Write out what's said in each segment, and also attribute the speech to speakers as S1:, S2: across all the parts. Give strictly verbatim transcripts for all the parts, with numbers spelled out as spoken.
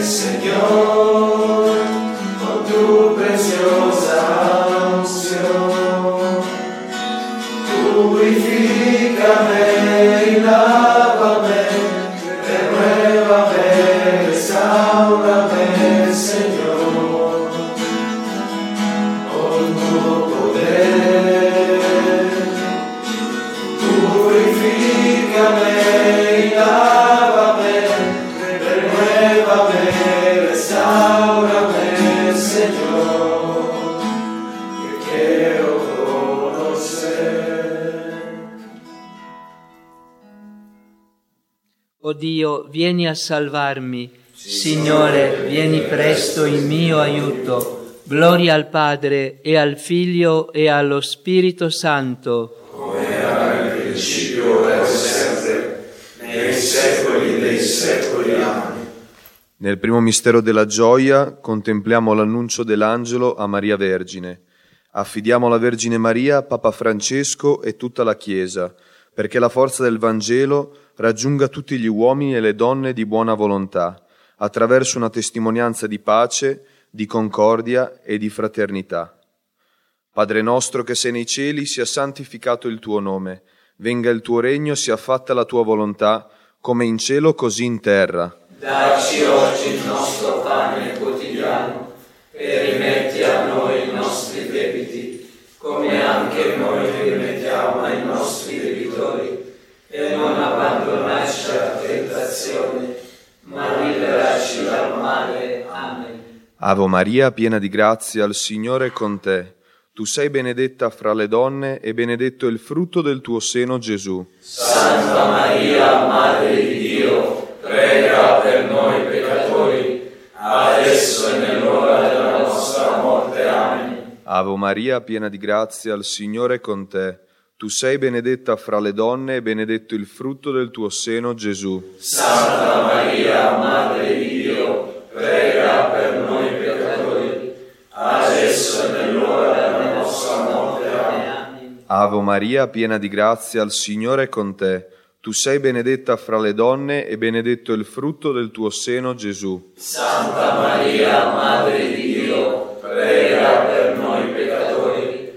S1: Señor, con tu preciosa unción. Purifícame y lávame, renuévame, restaurame, Señor, con tu poder. Purifícame y lávame, renuévame, restaurame, Señor, que quiero conocer.
S2: O Dio, vieni a salvarmi. Signore, vieni presto in mio aiuto. Gloria al Padre, e al Figlio, e allo Spirito Santo.
S1: Come era nel principio, ora e sempre, nei secoli dei secoli. Amen.
S3: Nel primo mistero della gioia contempliamo l'annuncio dell'angelo a Maria Vergine. Affidiamo alla Vergine Maria Papa Francesco e tutta la Chiesa, perché la forza del Vangelo raggiunga tutti gli uomini e le donne di buona volontà, attraverso una testimonianza di pace, di concordia e di fraternità. Padre nostro che sei nei cieli, sia santificato il tuo nome, venga il tuo regno, sia fatta la tua volontà, come in cielo così in terra.
S1: Dacci oggi il nostro pane quotidiano e rimetti a noi i nostri debiti, come anche noi rimettiamo ai nostri debitori, e non abbandonarci alla tentazione, ma liberaci dal male. Amen.
S3: Ave Maria, piena di grazia, il Signore è con te. Tu sei benedetta fra le donne e benedetto il frutto del tuo seno, Gesù.
S1: Santa Maria, Madre di Dio, prega per noi peccatori, adesso e nell'ora della nostra morte. Amen.
S3: Ave Maria, piena di grazia, il Signore è con te. Tu sei benedetta fra le donne e benedetto il frutto del tuo seno, Gesù.
S1: Santa Maria, Madre di Dio, prega per noi peccatori, adesso e nell'ora della nostra morte. Amen.
S3: Ave Maria, piena di grazia, il Signore è con te. Tu sei benedetta fra le donne e benedetto il frutto del tuo seno, Gesù.
S1: Santa Maria, Madre di Dio, prega per noi peccatori,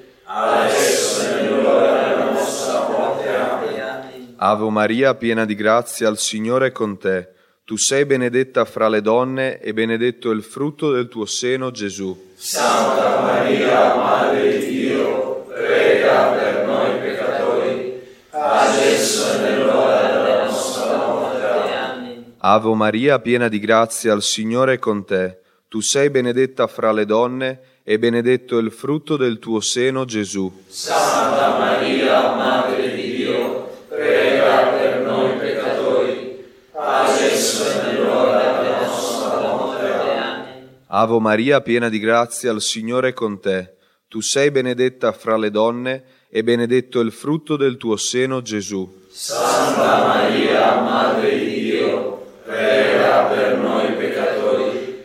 S1: adesso e nell'ora della nostra morte. Amen.
S3: Ave Maria, piena di grazia, il Signore è con te. Tu sei benedetta fra le donne e benedetto il frutto del tuo seno, Gesù.
S1: Santa Maria, Madre di Dio, prega per noi peccatori, adesso e nell'ora della nostra morte. Amen.
S3: Ave Maria, piena di grazia, il Signore è con te. Tu sei benedetta fra le donne e benedetto il frutto del tuo seno, Gesù.
S1: Santa Maria, Madre di Dio, prega per noi peccatori, adesso e nell'ora della nostra morte. Amen.
S3: Ave Maria, piena di grazia, il Signore è con te. Tu sei benedetta fra le donne e benedetto il frutto del tuo seno, Gesù.
S1: Santa Maria, Madre di Dio, prega per noi peccatori,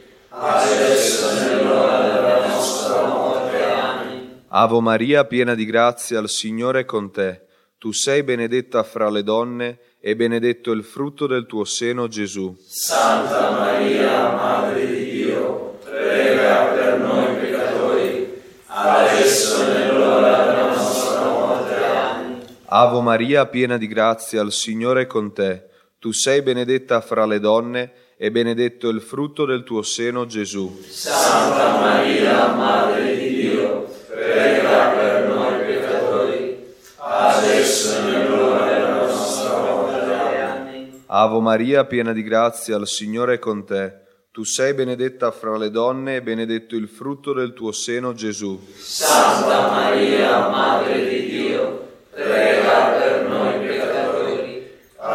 S1: adesso e nell'ora della nostra morte. Amen.
S3: Ave Maria, piena di grazia, il Signore è con te. Tu sei benedetta fra le donne e benedetto il frutto del tuo seno, Gesù.
S1: Santa Maria, Madre di Dio, prega per noi peccatori, adesso e nell'ora della nostra morte. Amen.
S3: Ave Maria, piena di grazia, il Signore è con te. Tu sei benedetta fra le donne e benedetto il frutto del tuo seno, Gesù.
S1: Santa Maria, Madre di Dio, prega per noi peccatori, adesso e nell'ora della nostra morte. Amen.
S3: Ave Maria, piena di grazia, il Signore è con te. Tu sei benedetta fra le donne e benedetto il frutto del tuo seno, Gesù.
S1: Santa Maria, Madre di Dio, prega per noi peccatori,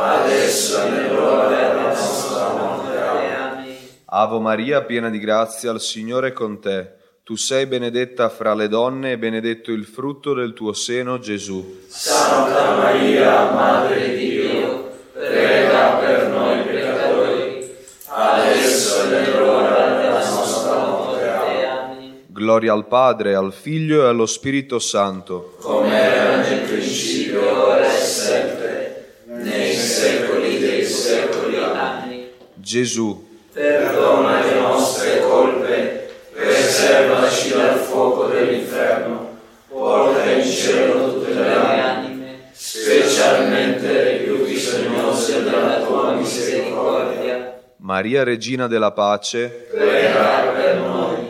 S1: adesso e nell'ora della nostra morte. Amen.
S3: Ave Maria, piena di grazia, il Signore è con te. Tu sei benedetta fra le donne e benedetto il frutto del tuo seno, Gesù.
S1: Santa Maria, Madre di Dio, prega per noi peccatori, adesso e nell'ora della nostra morte. Amen.
S3: Gloria al Padre, al Figlio e allo Spirito Santo.
S1: Come era nel principio, ora e sempre, nei secoli dei secoli. Amen.
S3: Gesù,
S1: perdona le nostre colpe, preservaci dal fuoco dell'inferno, porta in cielo tutte le anime, specialmente le più bisognose della tua misericordia.
S3: Maria, Regina della Pace,
S1: prega per noi.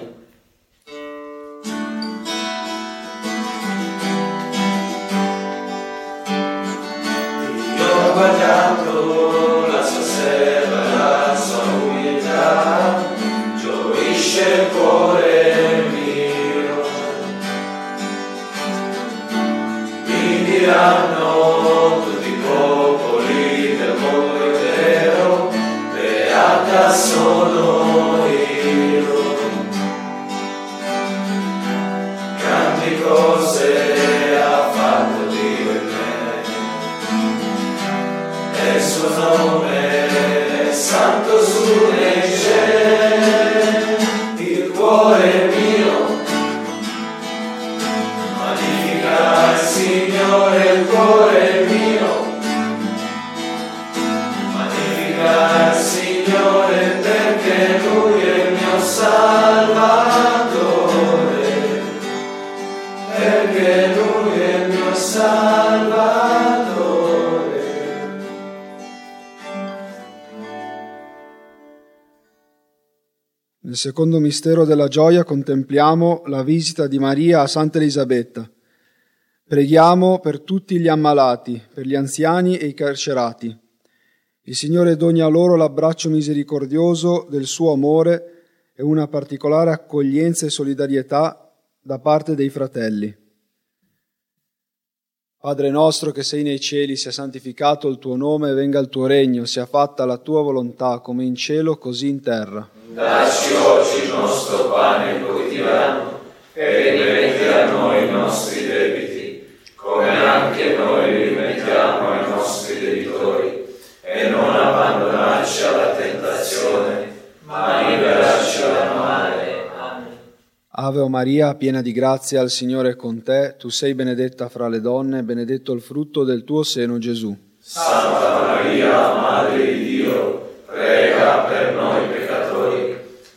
S1: Io ho guardato la sua serva, la sua umiltà, gioisce il cuore mio. Mi diranno tutti i popoli del mondo intero, beata sono io. Grandi cose ha fatto Dio in me, e il suo nome è santo su nei cieli. Il cuore mio magnifica il Signore, il cuore mio magnifica il Signore, perché Lui è il mio Salvatore, perché Lui è il mio Salvatore.
S4: Nel secondo mistero della gioia contempliamo la visita di Maria a Santa Elisabetta. Preghiamo per tutti gli ammalati, per gli anziani e i carcerati. Il Signore doni a loro l'abbraccio misericordioso del suo amore e una particolare accoglienza e solidarietà da parte dei fratelli. Padre nostro che sei nei cieli, sia santificato il tuo nome, venga il tuo regno, sia fatta la tua volontà, come in cielo, così in terra.
S1: Dacci oggi il nostro pane quotidiano, e rimetti a noi i nostri debiti, come anche noi rimettiamo ai nostri debitori, e non abbandonarci alla tentazione, ma liberaci dal male. Amen.
S4: Ave Maria, piena di grazia, il Signore è con te. Tu sei benedetta fra le donne, benedetto il frutto del tuo seno, Gesù.
S1: Santa Maria, Madre di Dio, prega per noi peccatori,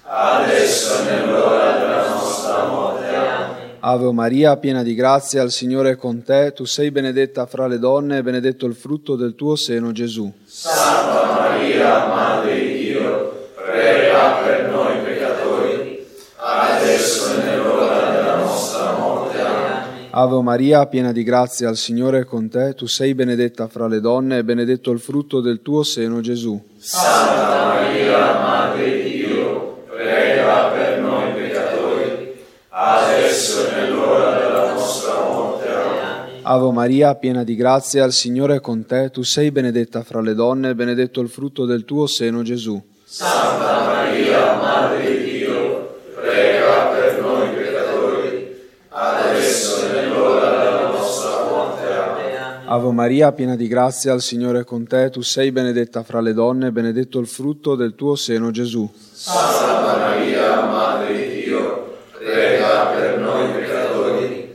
S1: adesso e nell'ora della nostra morte. Amen.
S4: Ave Maria, piena di grazia, il Signore è con te. Tu sei benedetta fra le donne, benedetto il frutto del tuo seno, Gesù.
S1: Santa Maria, Madre di Dio, prega per noi peccatori, adesso e nell'ora della nostra morte. Amen.
S4: Ave Maria, piena di grazia, il Signore è con te. Tu sei benedetta fra le donne, e benedetto il frutto del tuo seno, Gesù.
S1: Santa Maria, Madre di Dio, prega per noi peccatori, adesso e nell'ora della nostra morte. Amen.
S4: Ave Maria, piena di grazia, il Signore è con te. Tu sei benedetta fra le donne, e benedetto il frutto del tuo seno, Gesù.
S1: Santa Maria, Madre di Dio, prega per noi peccatori, adesso e nell'ora della nostra morte. Amen.
S4: Ave Maria, piena di grazia, il Signore è con te. Tu sei benedetta fra le donne, e benedetto il frutto del tuo seno, Gesù.
S1: Santa Maria, Madre di Dio, prega per noi peccatori,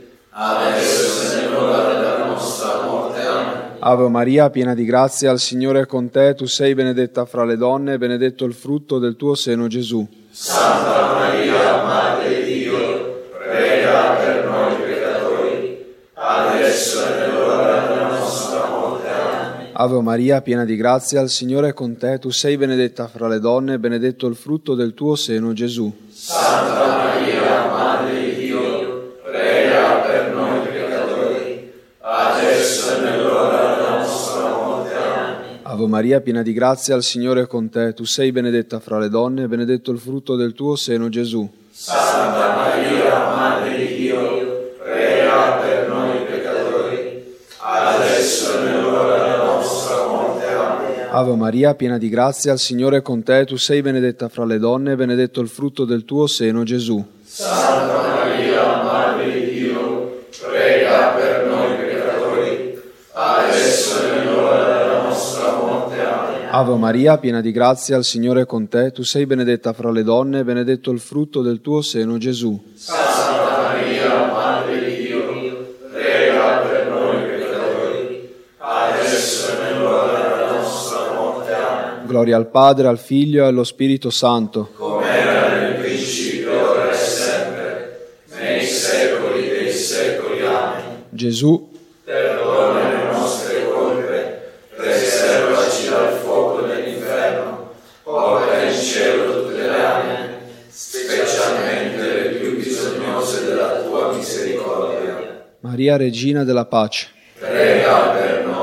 S1: adesso e nell'ora della nostra morte. Amen.
S4: Ave Maria, piena di grazia, il Signore è con te. Tu sei benedetta fra le donne, e benedetto il frutto del tuo seno, Gesù.
S1: Santa Maria, Madre di Dio, prega per noi peccatori, adesso e nell'ora della nostra morte. Amen.
S4: Ave Maria, piena di grazia, il Signore è con te. Tu sei benedetta fra le donne, e benedetto il frutto del tuo seno, Gesù.
S1: Santa Maria, Madre di Dio, prega per noi peccatori, adesso e nell'ora della nostra morte. Amen.
S4: Ave Maria, piena di grazia, il Signore è con te. Tu sei benedetta fra le donne, e benedetto il frutto del tuo seno, Gesù.
S1: Santa Maria, Madre di Dio, prega per noi peccatori, adesso e nell'ora della nostra morte. Amen.
S4: Ave Maria, piena di grazia, il Signore è con te. Tu sei benedetta fra le donne, e benedetto il frutto del tuo seno, Gesù.
S1: Santa Maria, Madre di Dio, prega per noi peccatori, adesso e nell'ora della nostra morte. Amen.
S4: Ave Maria, piena di grazia, il Signore è con te. Tu sei benedetta fra le donne, e benedetto il frutto del tuo seno, Gesù.
S1: Santa Maria, Madre di Dio, prega per noi peccatori, adesso e nell'ora della nostra morte. Amen.
S4: Gloria al Padre, al Figlio e allo Spirito Santo.
S1: come era nel principio, ora e sempre, nei secoli dei secoli. Amen.
S4: Gesù,
S1: Perdona le nostre colpe, preservaci dal fuoco dell'inferno, porta in cielo tutte le anime, specialmente le più bisognose della tua misericordia.
S4: Maria Regina della Pace,
S1: Prega per noi.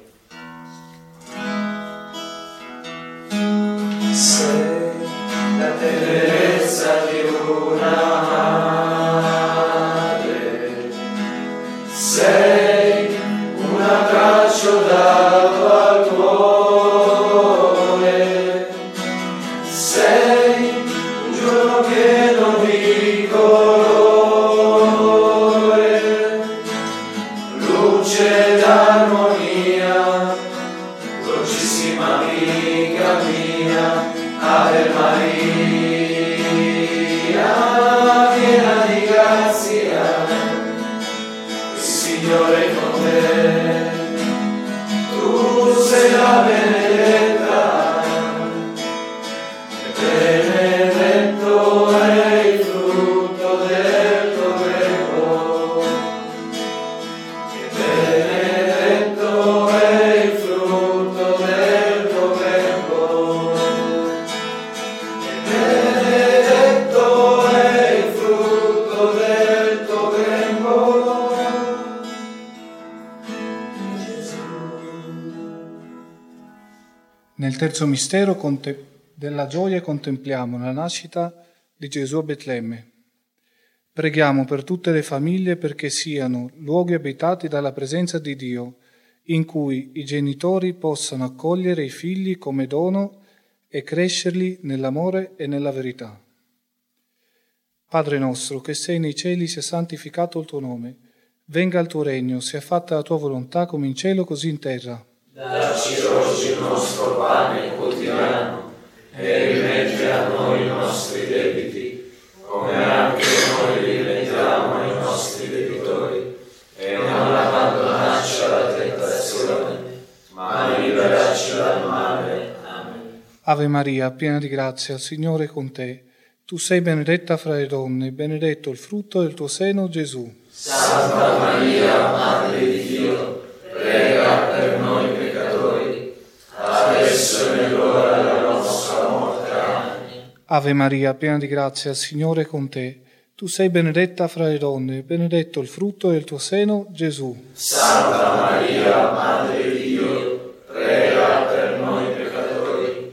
S1: Sei la tenerezza di una madre, sei un abbraccio dato al cuore, sei un giorno pieno di colore, luce d'armonia, dolcissima amica mia, Ave Maria, piena di grazia, il Signore è con te, tu sei la benedetta, e benedetto è il frutto del tuo grembo, e benedetto è il frutto del tuo grembo, e benedetto è il frutto del tuo grembo.
S5: Nel terzo mistero conte- della gioia contempliamo la nascita di Gesù a Betlemme. Preghiamo per tutte le famiglie perché siano luoghi abitati dalla presenza di Dio, in cui i genitori possano accogliere i figli come dono e crescerli nell'amore e nella verità. Padre nostro, che sei nei cieli, sia santificato il tuo nome. Venga il tuo regno, sia fatta la tua volontà come in cielo così in terra.
S1: Dacci oggi il nostro pane quotidiano e rimetti a noi i nostri debiti, come anche noi rimettiamo ai nostri debitori, e non abbandonarci alla tentazione, ma liberaci dal male. Amen.
S5: Ave Maria, piena di grazia, il Signore è con te. Tu sei benedetta fra le donne, benedetto il frutto del tuo seno, Gesù.
S1: Santa Maria, Madre di Dio, prega per noi peccatori, adesso e nell'ora della nostra morte. Amen.
S5: Ave Maria, piena di grazia, il Signore è con te. Tu sei benedetta fra le donne, benedetto il frutto del tuo seno, Gesù.
S1: Santa Maria, Madre di Dio, prega per noi peccatori,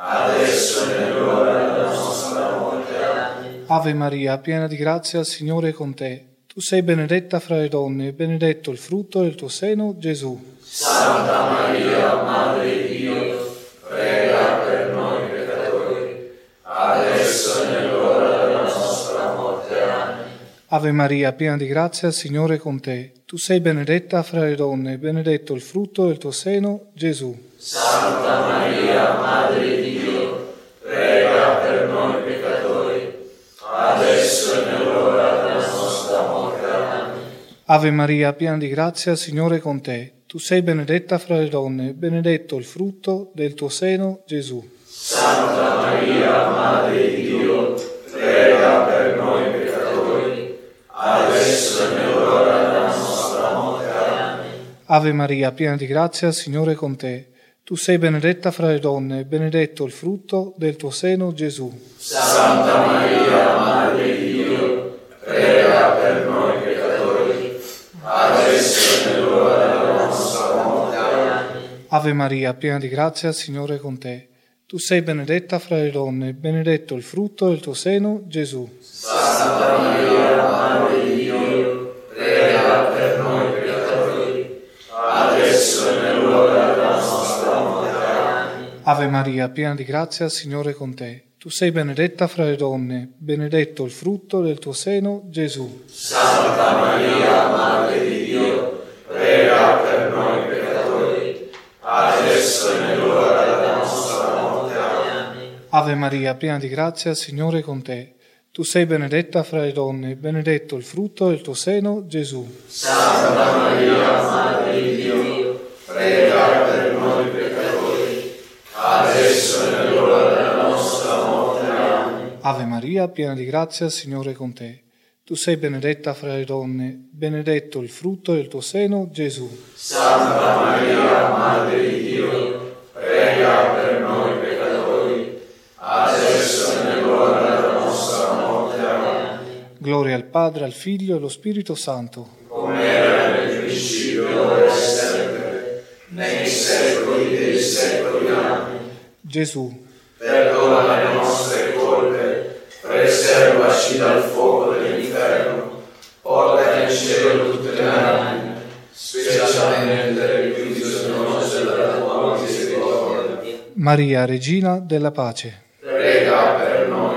S1: adesso e nell'ora della nostra morte. Amen.
S5: Ave Maria, piena di grazia, il Signore è con te. Tu sei benedetta fra le donne, benedetto il frutto del tuo seno, Gesù.
S1: Santa Maria, Madre di Dio, prega per noi peccatori, adesso e nell'ora della nostra morte. Amen.
S5: Ave Maria, piena di grazia, il Signore è con te. Tu sei benedetta fra le donne, benedetto il frutto del tuo seno, Gesù.
S1: Santa Maria, Madre di Dio, prega per noi peccatori, adesso e nell'ora della nostra morte. Amen.
S5: Ave Maria, piena di grazia, il Signore è con te. Tu sei benedetta fra le donne, benedetto il frutto del tuo seno, Gesù.
S1: Santa Maria, Madre di Dio, prega per noi peccatori, adesso e nell'ora della nostra morte. Amen.
S5: Ave Maria, piena di grazia, il Signore è con te. Tu sei benedetta fra le donne, benedetto il frutto del tuo seno, Gesù.
S1: Santa Maria, Madre di Dio, prega per noi peccatori, adesso e nell'ora della nostra morte. Amen.
S5: Ave Maria, piena di grazia, il Signore è con te. Tu sei benedetta fra le donne, benedetto il frutto del tuo seno, Gesù.
S1: Santa Maria, Madre di Dio, prega per noi peccatori, adesso e nell'ora della nostra morte. Amen.
S5: Ave Maria, piena di grazia, il Signore è con te. Tu sei benedetta fra le donne, benedetto il frutto del tuo seno, Gesù.
S1: Santa Maria, Madre di Dio, prega per noi peccatori, adesso e nell'ora della nostra morte. Amen.
S5: Ave Maria, piena di grazia, il Signore è con te. Tu sei benedetta fra le donne, benedetto il frutto del tuo seno, Gesù.
S1: Santa Maria, Madre di Dio, prega per noi peccatori, adesso
S5: Ave Maria, piena di grazia, il Signore è con te. Tu sei benedetta fra le donne, benedetto il frutto del tuo seno, Gesù.
S1: Santa Maria, Madre di Dio, prega per noi peccatori, adesso e nell'ora della nostra morte. Amen.
S5: Gloria al Padre, al Figlio e allo Spirito Santo.
S1: Come era nel principio, ora e sempre, nei secoli dei secoli. Amen.
S5: Gesù,
S1: perdona le nostre colpe, preservaci dal fuoco dell'inferno, porta in cielo tutte le anime, specialmente le più bisognose della tua misericordia.
S5: Maria, Regina della Pace,
S1: prega per noi.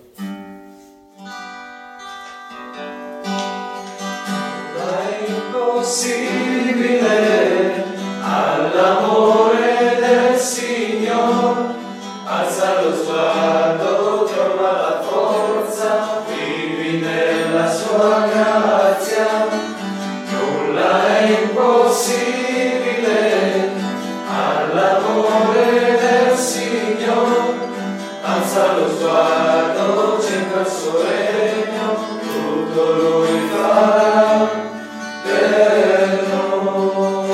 S1: È impossibile all'amore del Signore, alza lo sguardo, trova la forza, vivi nella sua grazia. Nulla è impossibile all'amore del Signore, alza lo sguardo, cerca il suo regno, tutto Lui farà per noi.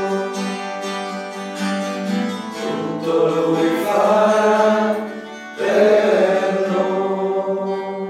S1: Tutto Lui farà per noi.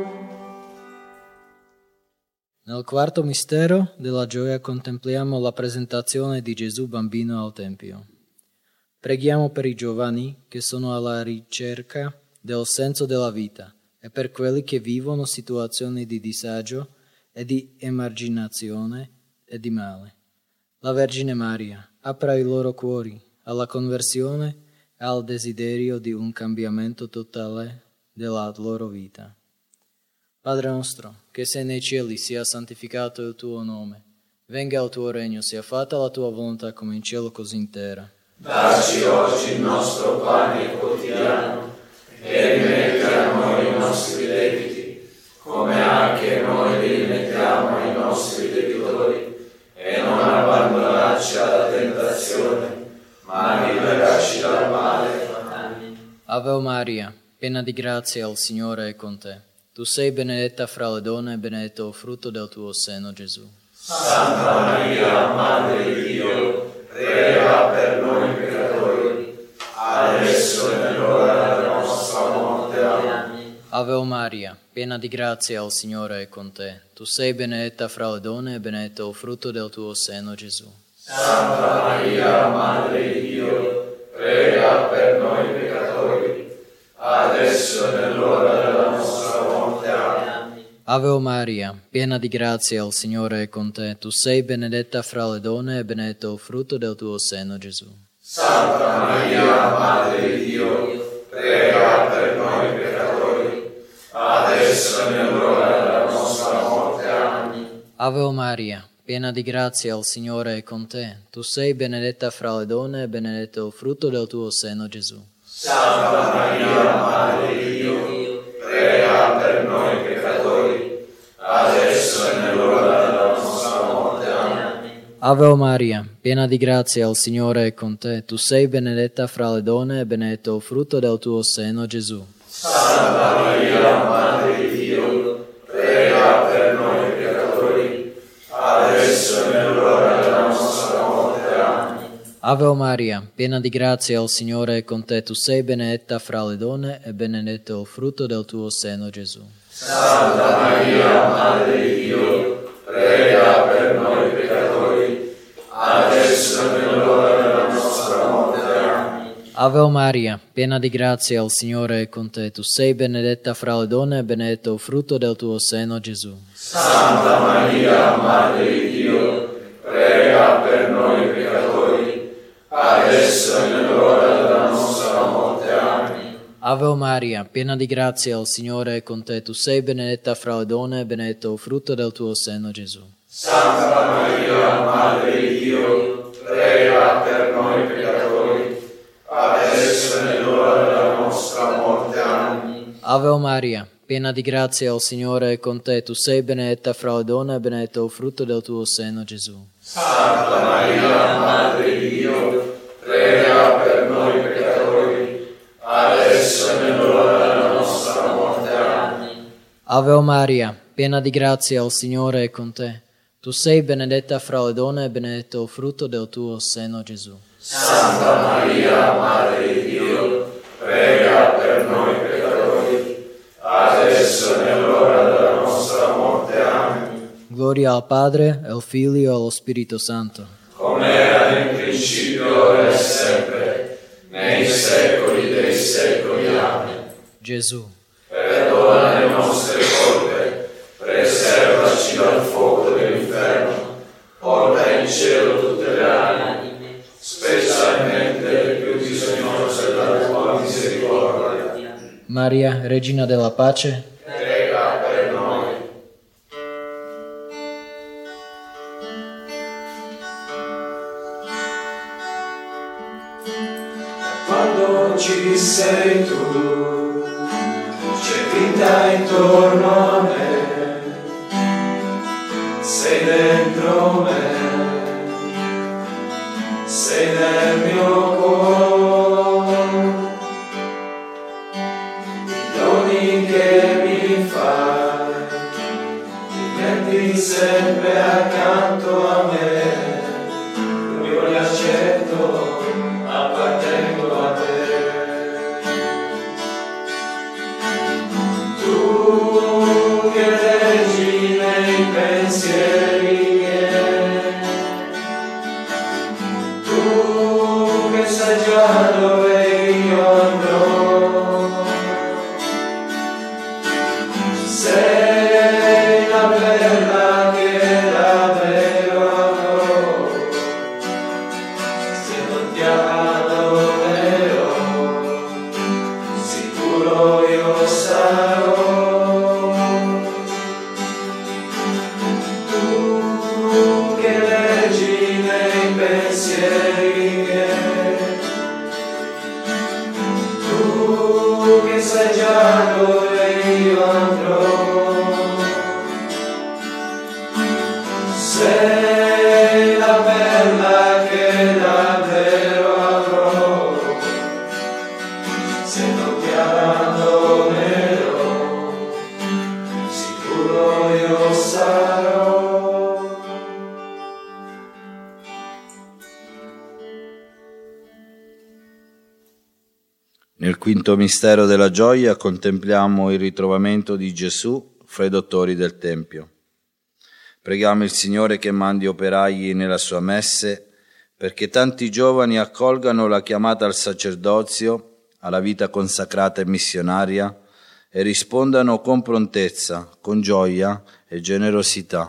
S6: Nel quarto mistero della gioia contempliamo la presentazione di Gesù bambino al Tempio. Preghiamo per i giovani che sono alla ricerca del senso della vita e per quelli che vivono situazioni di disagio e di emarginazione e di male. La Vergine Maria apra i loro cuori alla conversione e al desiderio di un cambiamento totale della loro vita. Padre nostro, che sei nei cieli, sia santificato il tuo nome. Venga il tuo regno, sia fatta la tua volontà come in cielo così in terra.
S1: Dacci oggi il nostro pane quotidiano e rimetti a noi i nostri debiti, come anche noi li rimettiamo ai nostri debitori, e non abbandonarci alla tentazione, ma liberaci dal male. Amen.
S6: Ave Maria, piena di grazia, il Signore è con te. Tu sei benedetta fra le donne e benedetto il frutto del tuo seno, Gesù.
S1: Santa Maria, Madre di Dio, prega per noi peccatori, adesso e nell'ora della nostra morte. Amen.
S6: Ave Maria, piena di grazia, il Signore è con te. Tu sei benedetta fra le donne e benedetto il frutto del tuo seno, Gesù.
S1: Santa Maria, Madre di Dio, prega per noi peccatori, adesso e nell'ora della nostra morte. Amen.
S6: Ave Maria, piena di grazia, il Signore è con te. Tu sei benedetta fra le donne e benedetto il frutto del tuo seno, Gesù.
S1: Santa Maria, Madre di Dio, prega per noi peccatori, adesso e nell'ora della nostra morte. Amen.
S6: Ave Maria, piena di grazia, il Signore è con te. Tu sei benedetta fra le donne e benedetto il frutto del tuo seno, Gesù.
S1: Santa Maria, Madre di Dio, prega per noi peccatori, adesso e nell'ora della nostra morte. Amen.
S6: Ave Maria, piena di grazia, il Signore è con te. Tu sei benedetta fra le donne e benedetto il frutto del tuo seno, Gesù.
S1: Santa Maria, Madre di Dio, prega per noi peccatori, adesso e nell'ora della nostra morte. Amen.
S6: Ave Maria, piena di grazia, il Signore è con te. Tu sei benedetta fra le donne e benedetto il frutto del tuo seno, Gesù.
S1: Santa Maria, Madre di Dio, prega per noi peccatori, adesso e nell'ora della nostra morte. Amen.
S6: Ave Maria, piena di grazia, il Signore è con te. Tu sei benedetta fra le donne e benedetto il frutto del tuo seno, Gesù.
S1: Santa Maria, Madre di Dio, prega per noi peccatori, adesso e nell'ora della nostra morte. Amen.
S6: Ave Maria, piena di grazia, il Signore è con te. Tu sei benedetta fra le donne e benedetto il frutto del tuo seno, Gesù.
S1: Santa Maria, Madre di Dio, prega per noi peccatori, adesso e nell'ora della nostra morte. Amen.
S6: Ave Maria, piena di grazia, il Signore è con te. Tu sei benedetta fra le donne e benedetto il frutto del tuo seno, Gesù.
S1: Santa Maria, Madre di Dio, prega per noi peccatori, adesso e nell'ora della nostra morte. Amen.
S6: Ave Maria, piena di grazia, il Signore è con te. Tu sei benedetta fra le donne e benedetto il frutto del tuo seno, Gesù.
S1: Santa Maria, Madre di Dio, prega per noi peccatori, adesso è nell'ora della nostra morte. Amen.
S6: Gloria al Padre, al Figlio e allo Spirito Santo.
S1: Come era nel principio, ora e sempre, nei secoli dei secoli. Amen.
S6: Gesù,
S1: perdona le nostre colpe, preservaci dal fuoco dell'inferno, porta in cielo tutte le anime, specialmente le più bisognose della tua misericordia.
S6: Maria, Regina della Pace,
S1: prega per noi. Quando ci sei tu, c'è vita intorno a me, sei dentro me, sei nel mio cuore, i doni che mi fai, ti metti sempre accanto a me, io li accetto, appartengo a te. Tu che leggi nei pensieri miei, tu che sai già dove io andrò, sei la perla che davvero avrò, se non ti adorerò, sicuro io sarò. Sai già dove io andrò, sei la perla che davvero avrò, se non ti adorerò, sicuro io sarò.
S7: Nel quinto mistero della gioia contempliamo il ritrovamento di Gesù fra i dottori del Tempio. Preghiamo il Signore che mandi operai nella sua messe perché tanti giovani accolgano la chiamata al sacerdozio, alla vita consacrata e missionaria e rispondano con prontezza, con gioia e generosità.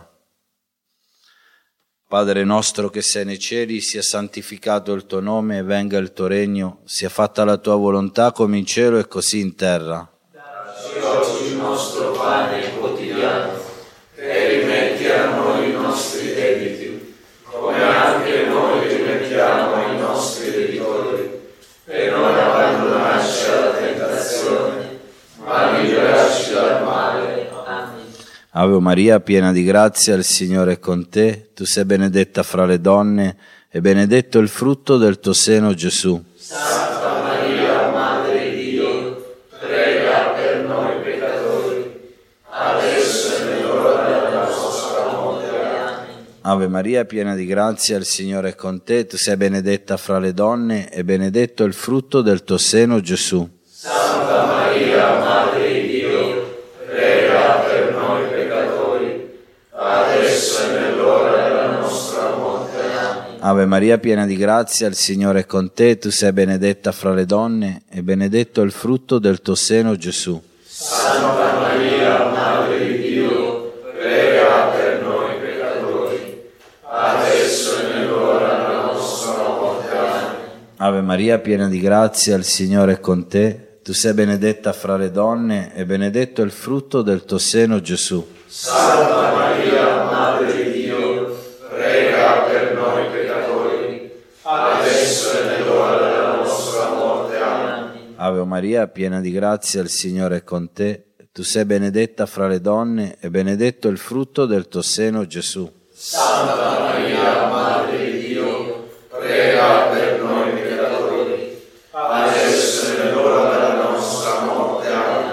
S7: Padre nostro che sei nei cieli, sia santificato il tuo nome, venga il tuo regno, sia fatta la tua volontà come in cielo e così in terra.
S1: Dacci oggi il nostro pane quotidiano e rimetti a noi i nostri debiti, come anche noi rimettiamo ai nostri debitori, e non abbandonarci alla tentazione, ma liberaci dal male. Amen.
S7: Ave Maria, piena di grazia, il Signore è con te. Tu sei benedetta fra le donne e benedetto il frutto del tuo seno, Gesù.
S1: Santa Maria, Madre di Dio, prega per noi peccatori, adesso è nell'ora della nostra morte. Amen.
S7: Ave Maria, piena di grazia, il Signore è con te. Tu sei benedetta fra le donne e benedetto il frutto del tuo seno, Gesù.
S1: Santa Maria, Madre di Dio, prega per noi peccatori, adesso è nell'ora della nostra morte. Amen.
S7: Ave Maria, piena di grazia, il Signore è con te. Tu sei benedetta fra le donne e benedetto il frutto del tuo seno, Gesù.
S1: Santa Maria, Madre di Dio, prega per noi peccatori, adesso è nell'ora della nostra morte. Amen.
S7: Ave Maria, piena di grazia, il Signore è con te. Tu sei benedetta fra le donne e benedetto il frutto del tuo seno, Gesù.
S1: Santa Maria, Madre di Dio, prega per noi peccatori, adesso è nell'ora della nostra morte. Amen.
S7: Ave Maria, piena di grazia, il Signore è con te. Tu sei benedetta fra le donne e benedetto il frutto del tuo seno, Gesù.
S1: Santa Maria, Madre di Dio, prega per noi peccatori, adesso è nell'ora della nostra morte. Amen.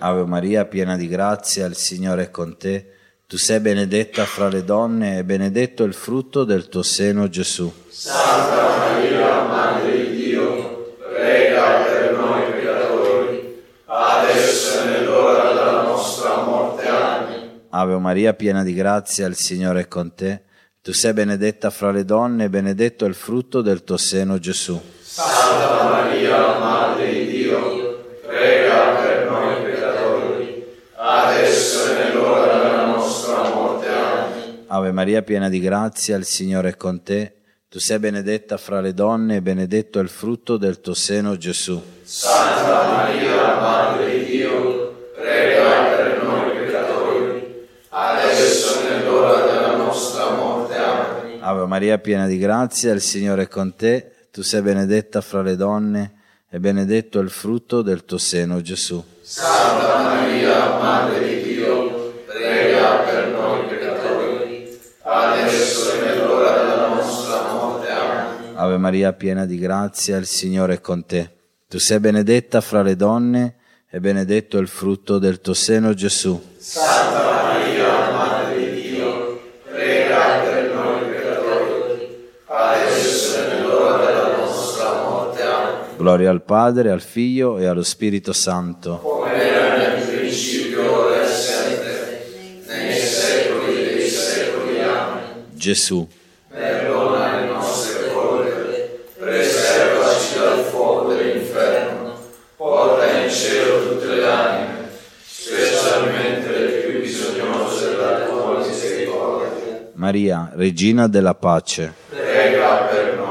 S7: Ave Maria, piena di grazia, il Signore è con te. Tu sei benedetta fra le donne e benedetto il frutto del tuo seno, Gesù.
S1: Santa Maria, Madre di Dio, prega per noi peccatori, adesso e nell'ora della nostra morte. Amen.
S7: Ave Maria, piena di grazia, il Signore è con te. Tu sei benedetta fra le donne e benedetto il frutto del tuo seno, Gesù.
S1: Santa Maria, Madre di Dio, prega per noi peccatori, adesso e nell'ora della nostra morte. Amen.
S7: Ave Maria, piena di grazia, il Signore è con te. Tu sei benedetta fra le donne e benedetto il frutto del tuo seno, Gesù.
S1: Santa Maria, Madre di Dio, prega per noi peccatori, adesso e nell'ora della nostra morte. Amen.
S7: Ave Maria, piena di grazia, il Signore è con te. Tu sei benedetta fra le donne e benedetto il frutto del tuo seno, Gesù.
S1: Santa Maria, Madre di Dio, prega per noi peccatori, adesso e nell'ora della nostra morte. Amen.
S7: Ave Maria, piena di grazia, il Signore è con te. Tu sei benedetta fra le donne e benedetto il frutto del tuo seno, Gesù.
S1: Santa Maria, Madre di Dio, prega per noi peccatori, adesso e nell'ora della nostra morte. Amen.
S7: Gloria al Padre, al Figlio e allo Spirito Santo.
S1: Come era nel principio, ora e sempre, nei secoli dei secoli. Amen.
S7: Gesù,
S1: Perdona le nostre colpe, preservaci dal fuoco dell'inferno, porta in cielo tutte le anime, specialmente le più bisognose della tua misericordia.
S7: Maria, Regina della Pace.
S1: Prega per noi.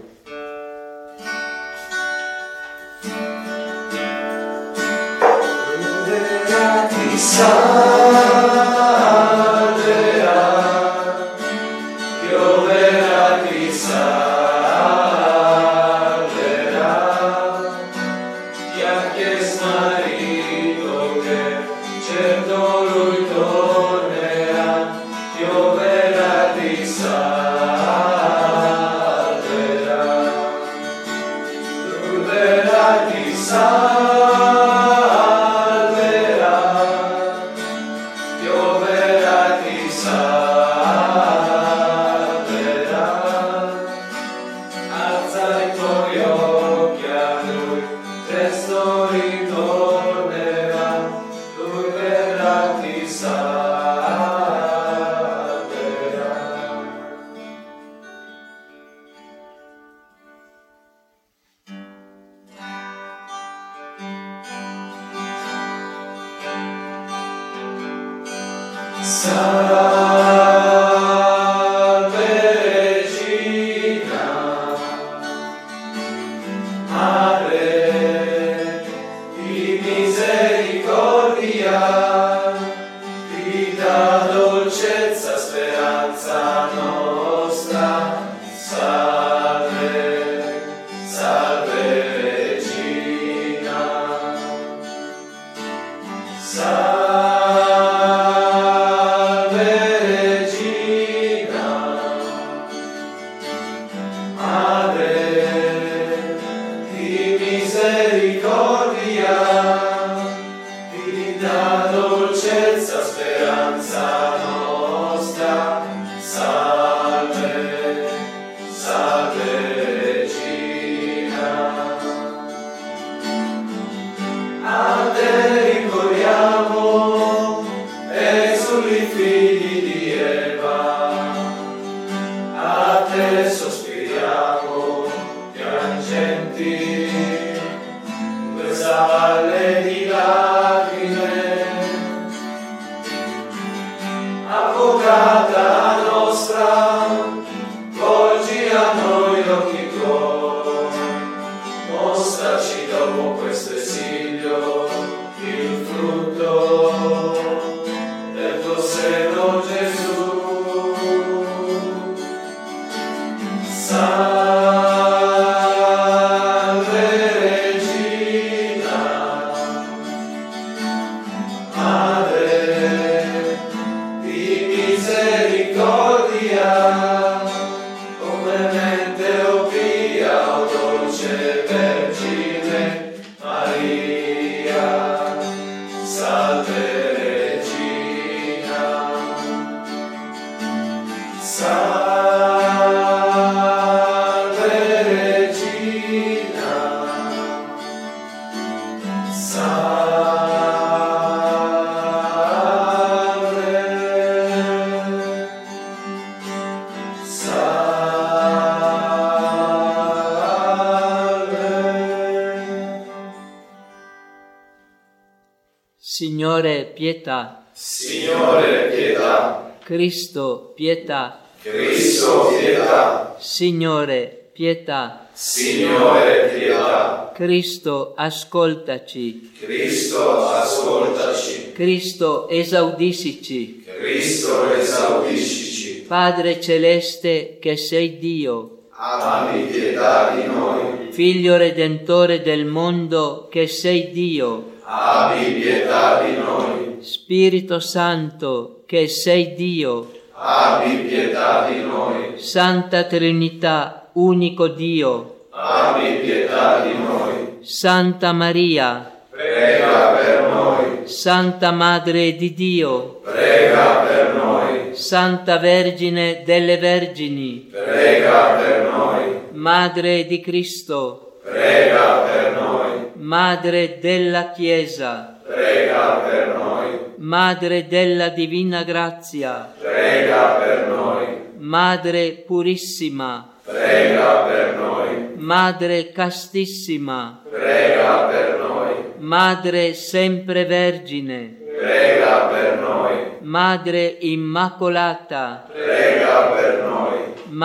S1: Ti salverà, pioverà, ti salverà, ti ha chiesto marito che certo lui tornerà, pioverà, ti salverà, pioverà, ti salverà. Salve Regina, Madre di misericordia, vita, dolcezza, speranza nostra. Salve, salve Regina. Salve a te ricorriamo.
S2: Signore, pietà.
S1: Signore, pietà.
S2: Cristo, pietà.
S1: Cristo, pietà.
S2: Signore, pietà.
S1: Signore, pietà.
S2: Cristo, ascoltaci.
S1: Cristo, ascoltaci.
S2: Cristo, esaudiscici.
S1: Cristo, esaudiscici.
S2: Padre celeste, che sei Dio.
S1: Abbi pietà di noi.
S2: Figlio redentore del mondo, che sei Dio.
S1: Abbi pietà di noi.
S2: Spirito Santo, che sei Dio.
S1: Abbi pietà di noi.
S2: Santa Trinità, unico Dio.
S1: Abbi pietà di noi.
S2: Santa Maria,
S1: prega per noi.
S2: Santa Madre di Dio,
S1: prega per noi.
S2: Santa Vergine delle Vergini,
S1: prega per noi.
S2: Madre di Cristo,
S1: prega per noi.
S2: Madre della Chiesa,
S1: prega per noi.
S2: Madre della Divina Grazia,
S1: prega per noi.
S2: Madre purissima,
S1: prega per noi.
S2: Madre castissima,
S1: prega per noi.
S2: Madre sempre Vergine,
S1: prega per noi.
S2: Madre immacolata,
S1: prega per noi.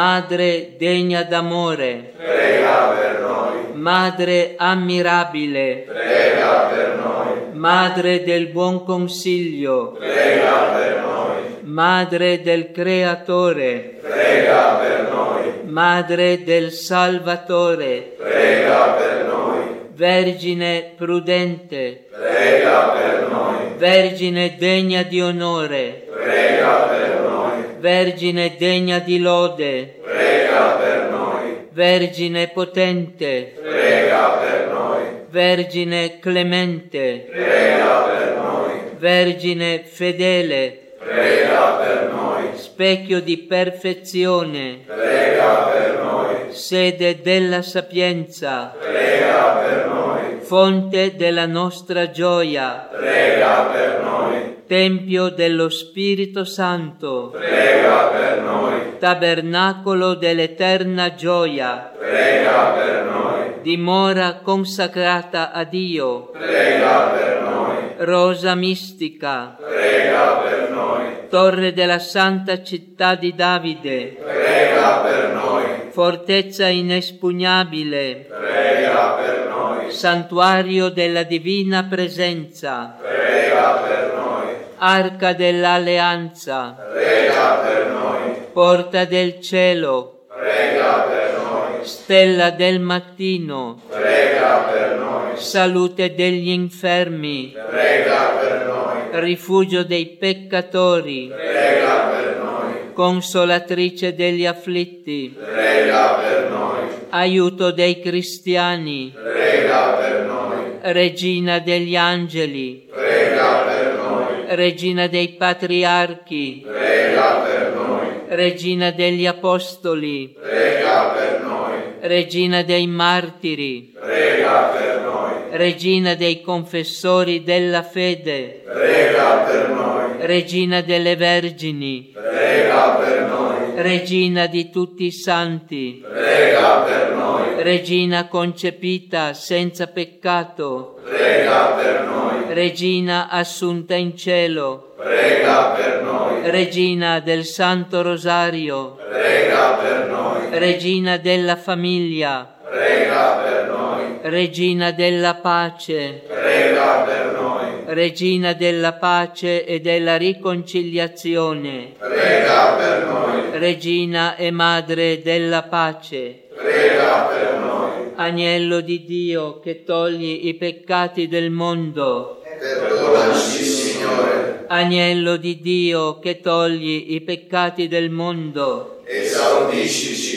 S2: Madre degna d'amore,
S1: prega per noi.
S2: Madre ammirabile,
S1: prega per noi.
S2: Madre del buon consiglio,
S1: prega per noi.
S2: Madre del Creatore,
S1: prega per noi.
S2: Madre del Salvatore,
S1: prega per noi.
S2: Vergine prudente,
S1: prega per noi.
S2: Vergine degna di onore,
S1: prega per noi.
S2: Vergine degna di lode,
S1: prega per noi.
S2: Vergine potente,
S1: prega per noi.
S2: Vergine clemente,
S1: prega per noi.
S2: Vergine fedele,
S1: prega per noi.
S2: specchio di perfezione,
S1: prega per noi.
S2: sede della sapienza,
S1: prega per noi.
S2: fonte della nostra gioia,
S1: prega per noi.
S2: tempio dello Spirito Santo,
S1: prega per noi.
S2: tabernacolo dell'eterna gioia,
S1: prega per noi.
S2: dimora consacrata a Dio,
S1: prega per noi.
S2: rosa mistica,
S1: prega per noi.
S2: torre della santa città di Davide,
S1: prega per noi.
S2: fortezza inespugnabile,
S1: prega per noi.
S2: santuario della divina presenza,
S1: prega per noi.
S2: arca dell'alleanza,
S1: prega per noi.
S2: porta del cielo,
S1: prega per noi.
S2: stella del mattino,
S1: prega per noi.
S2: salute degli infermi,
S1: prega per noi.
S2: rifugio dei peccatori,
S1: prega per noi.
S2: consolatrice degli afflitti,
S1: prega per noi.
S2: aiuto dei cristiani,
S1: prega per noi.
S2: regina degli angeli,
S1: prega per noi.
S2: regina dei patriarchi,
S1: prega per noi.
S2: regina degli apostoli,
S1: prega per noi.
S2: regina dei martiri,
S1: prega per noi.
S2: regina dei confessori della fede,
S1: prega per noi.
S2: regina delle vergini,
S1: prega per noi.
S2: regina di tutti i santi,
S1: prega per noi.
S2: regina concepita senza peccato,
S1: prega per noi.
S2: regina assunta in cielo,
S1: prega per noi.
S2: regina del Santo Rosario,
S1: prega per noi.
S2: regina della famiglia,
S1: prega per noi.
S2: regina della pace,
S1: prega per noi.
S2: regina della pace e della riconciliazione,
S1: prega per noi.
S2: regina e madre della pace,
S1: prega per noi.
S2: agnello di Dio che togli i peccati del mondo,
S1: perdonaci, Signore.
S2: agnello di Dio che togli i peccati del mondo,
S1: esaudiscici, Signore.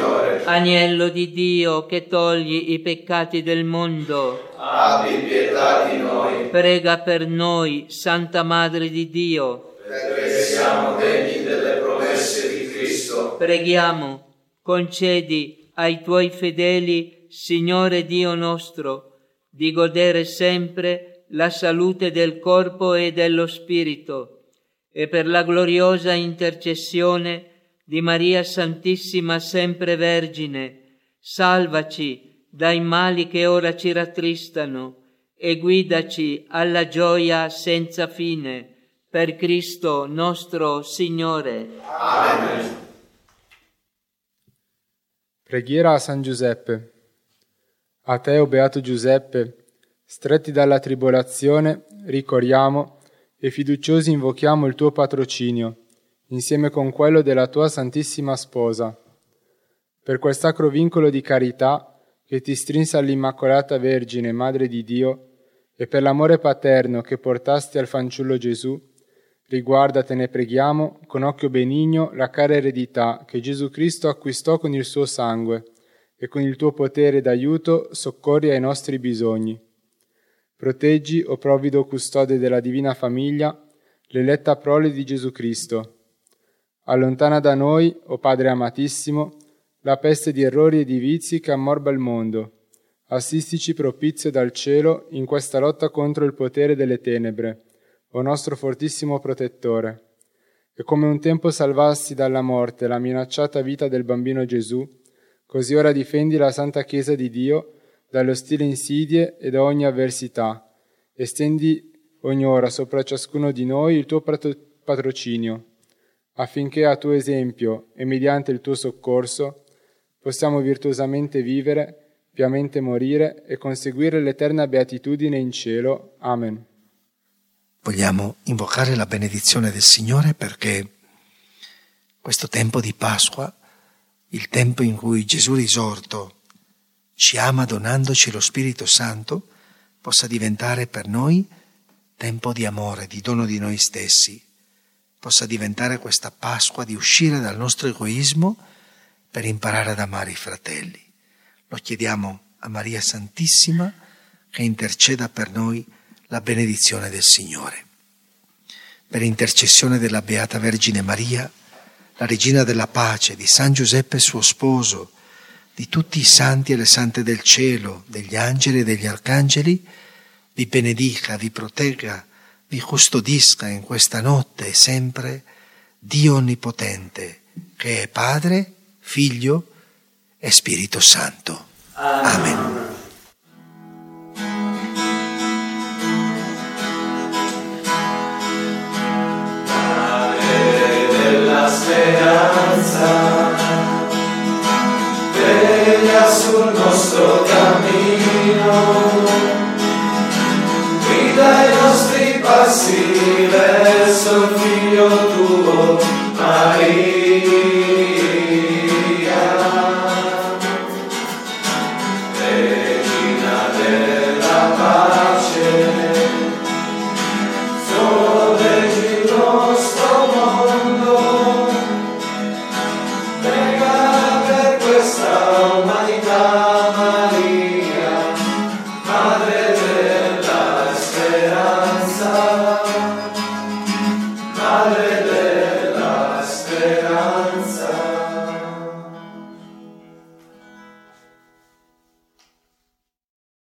S1: Signore.
S2: Agnello di Dio che togli i peccati del mondo,
S1: abbi pietà di noi,
S2: prega per noi, Santa Madre di Dio,
S1: perché siamo degni delle promesse di Cristo.
S2: Preghiamo, concedi ai Tuoi fedeli, Signore Dio nostro, di godere sempre la salute del corpo e dello spirito, e per la gloriosa intercessione di Maria Santissima sempre Vergine, salvaci dai mali che ora ci rattristano e guidaci alla gioia senza fine, per Cristo nostro Signore.
S1: Amen.
S8: Preghiera a San Giuseppe. A te, o Beato Giuseppe, stretti dalla tribolazione, ricorriamo e fiduciosi invochiamo il tuo patrocinio, insieme con quello della tua Santissima Sposa. Per quel sacro vincolo di carità che ti strinse all'Immacolata Vergine, Madre di Dio, e per l'amore paterno che portasti al fanciullo Gesù, riguarda, te ne preghiamo, con occhio benigno la cara eredità che Gesù Cristo acquistò con il suo sangue, e con il tuo potere d'aiuto soccorri ai nostri bisogni. Proteggi, o provvido custode della divina famiglia, l'eletta prole di Gesù Cristo. Allontana da noi, o Padre amatissimo, la peste di errori e di vizi che ammorba il mondo. Assistici propizio dal cielo in questa lotta contro il potere delle tenebre, o nostro fortissimo protettore. E come un tempo salvasti dalla morte la minacciata vita del bambino Gesù, così ora difendi la Santa Chiesa di Dio dalle ostili insidie e da ogni avversità. Estendi ogni ora sopra ciascuno di noi il tuo patrocinio, affinché a tuo esempio e mediante il tuo soccorso possiamo virtuosamente vivere, piamente morire e conseguire l'eterna beatitudine in cielo. Amen.
S9: Vogliamo invocare la benedizione del Signore perché questo tempo di Pasqua, il tempo in cui Gesù risorto ci ama donandoci lo Spirito Santo, possa diventare per noi tempo di amore, di dono di noi stessi, possa diventare questa Pasqua di uscire dal nostro egoismo per imparare ad amare i fratelli. Lo chiediamo a Maria Santissima che interceda per noi la benedizione del Signore. Per intercessione della Beata Vergine Maria, la Regina della Pace, di San Giuseppe suo sposo, di tutti i santi e le sante del cielo, degli angeli e degli arcangeli, vi benedica, vi protegga, vi custodisca in questa notte e sempre Dio Onnipotente, che è Padre, Figlio e Spirito Santo. Amen. Amen.
S1: Speranza, veglia sul nostro cammino, guida i nostri passi verso il Figlio tuo, Maria. Regina della pace, sorreggi il nostro mondo, umanità, Maria, Madre della speranza, Madre della speranza.